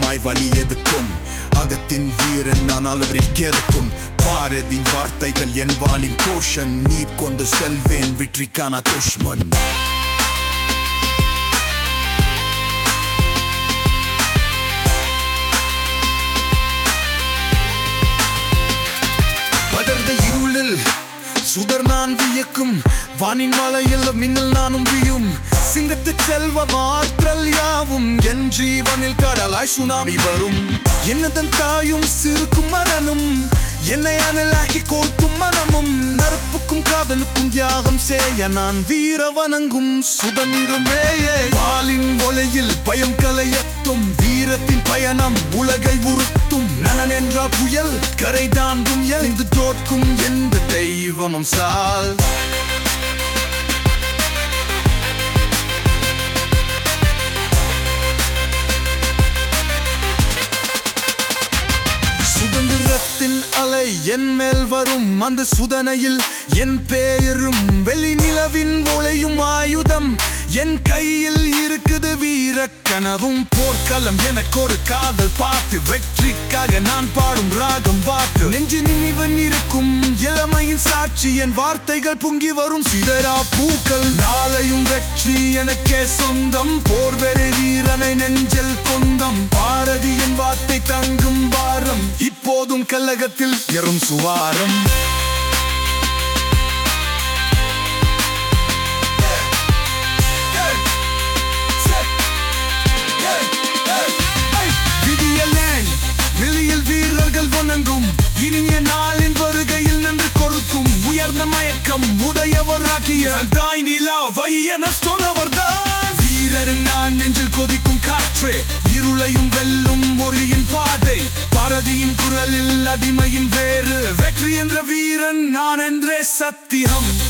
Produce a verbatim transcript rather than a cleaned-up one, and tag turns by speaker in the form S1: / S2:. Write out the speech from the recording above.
S1: தாய் வலி எதுக்கும் அகத்தின் வீரன் நான் அளவில் கேட்கும் பாரதின் வார்த்தைகள் என் வானின் கோஷன் நீர் கொண்டு செல்வேன் வெற்றிக்கான துஷ்மன் படர்ந்த இருளில் சுடர் நான் வியக்கும் வானின் மலையில் மின்னல் நானும் வியும் சிங்கத்து செல்வ ஆற்றல் யாவும் என் ஜீவனில் கடலாய் சுனாமி வரும் என்னதன் தாயும் சிறுக்கும் மரணம் என்னை அனலாக்கி கோர்க்கும் மனமும் நரப்புக்கும் காதலுக்கும் தியாகம் செய்ய நான் வீர வணங்கும் சுதந்திரமேயே வாளின் ஒலையில் பயம் கலையத்தும் வீரத்தின் பயணம் உலகை உறுத்தும் நனன் என்ற புயல் கரை தாண்டும் எழுந்து தோற்கும் எந்த தெய்வமும் சால் சுதந்திரத்தின் அலை என் மேல் வரும் அந்த சுதனையில் என் பெயரும் வெளி நிலவின் ஒளையும் ஆயுதம் என் கையில் இருக்குது வீர கனவும் போர்க்களம் எனக்கு ஒரு காதல் பாட்டு வெற்றிக்காக நான் பாடும் ராகம் பாட்டு நெஞ்சு நினைவன் இருக்கும் இளமையின் சாட்சி என் வார்த்தைகள் பொங்கி வரும் சிதறா பூக்கள் நாளையும் வெற்றி எனக்கே சொந்தம் போர் வெறி வீரனை நெஞ்சல் கொந்தம் பாரதியின் வார்த்தை தங்கும் வாரம் இப்போதும் கல்லகத்தில் எறும் சுவாரம் இனிய நாளின் வருகையில் நின்று கொடுக்கும் உயர்ந்த மயக்கம் உடையவராகிய தாய் நிலா வையன சொன்னவர்தான் வீரரின் நான் நெஞ்சில் கொதிக்கும் காற்றே இருளையும் வெல்லும் மொழியின் பாதை பாரதியின் குரலில் அடிமையின் வேறு வெற்றி என்ற வீரன் நான் என்றே சத்தியம்